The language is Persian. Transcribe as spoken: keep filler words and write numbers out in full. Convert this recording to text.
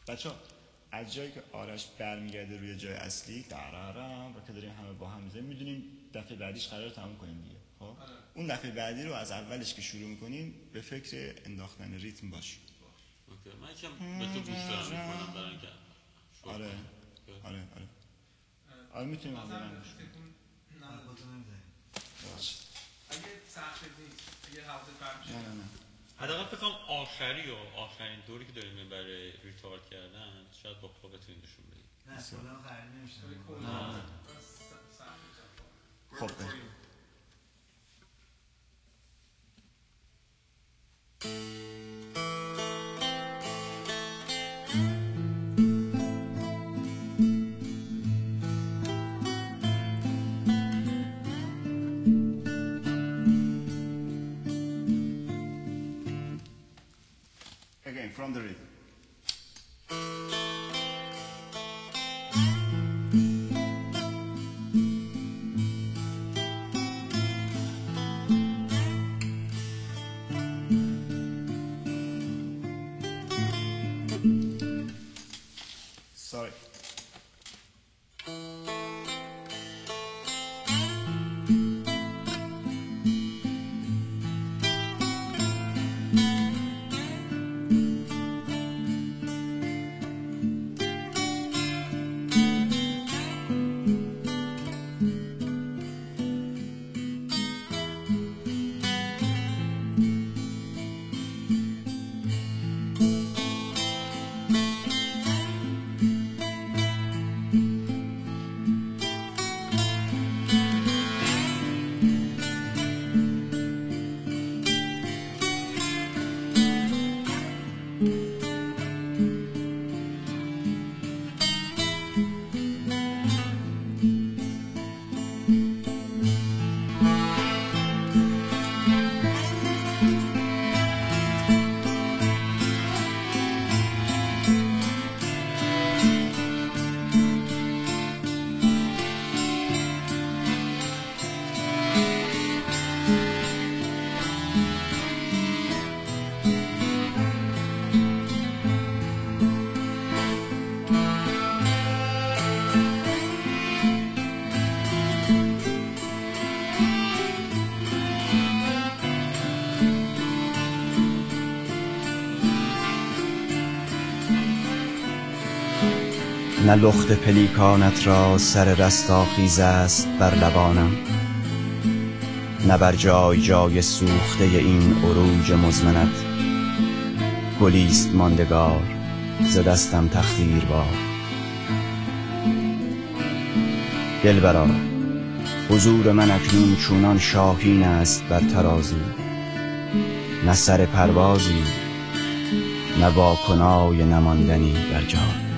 بچه ها از جایی که آرش برمیگرده روی جای اصلی درارم و که داریم همه با هم میزنیم میدونیم دفعه بعدیش قرار تموم کنیم دیگه. خب اون دفعه بعدی رو از اولش که شروع میکنیم به فکر انداختن ریتم باش. اوکی من یکم به تو گوش دارم میکنم برای اینکه آره آره آره آره میتونیم هم برنگوش اگه سخت نیست اگه حوضت برمیشه نه نه نه حداقل فکر کنم آخری و آخرین دوری که داریم برای ریتارد کردن شاید با پا بتونیم نشون بدیم. نه کلا خرید نمیشه. خب again from the rhythm. Sorry. نه لخت پلیکانت را سر رستاخیز است بر لبانم، نه بر جای جای سوخته این عروج مزمنت. گلیست ماندگار ز دستم تخدیربار. دلبرا حضور من اکنون چونان شاهین است بر ترازو، نه سر پروازی نه واکنای نماندنی بر جای.